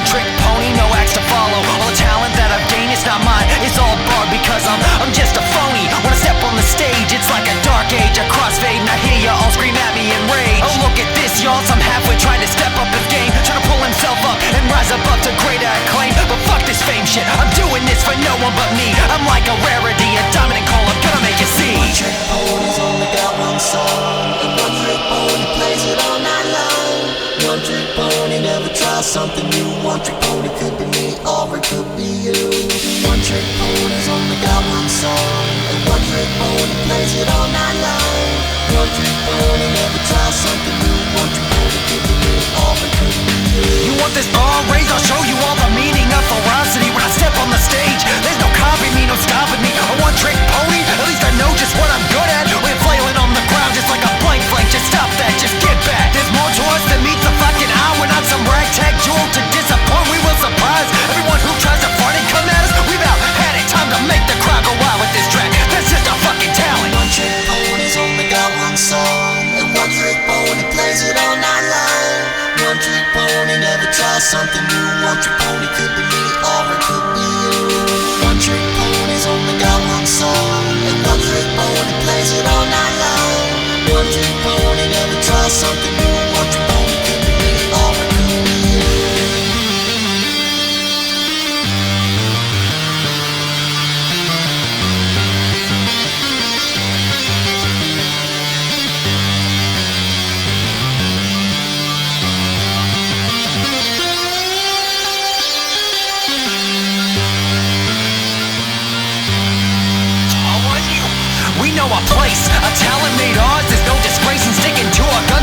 one-trick pony, no axe to follow. All the talent that I've gained is not mine, it's all borrowed because I'm just a phony. When I step on the stage, it's like a dark age, a crossfade, and I hear ya all scream at me in rage. Oh, look at this, y'all, I'm halfway trying to step up his game, trying to pull himself up and rise above to greater acclaim. But fuck this fame shit, I'm doing this for no one but me. I'm like a rarity, a diamond and coal, I'm gonna make it see. One-trick ponies only got one song, and one-trick pony plays it all night long. One-trick pony never tries something new. One-trick pony could be me or it could be you. One-trick ponies only got one song, and one-trick pony plays it all night long. One-trick pony never tries something new. One-trick pony could be me or it could be you. You want this bar raised? I'll show you all the meaning of ferocity. When I step on the stage, there's no copying me, no stopping me. A one-trick pony, at least I know just what I'm good at. We're flailing on the ground just like a blank flame. Just stop that, just get back. There's more to us than meets the fucking eye. We're not some ragtag jewel to disappoint. We will surprise everyone who tries to front and come at us. We've out had it, time to make the crowd go wild with this track. That's just our fucking talent. One-trick ponies only got one song, and one-trick pony plays it all night long. One-trick pony never tries something new. One-trick pony could be me or it could be you. One-trick ponies only got one song, and one-trick pony plays it all night long. One-trick pony never tries something new. One-trick pony could be me or it could be you. We know our place, a talent made ours. There's no disgrace in sticking to our guns.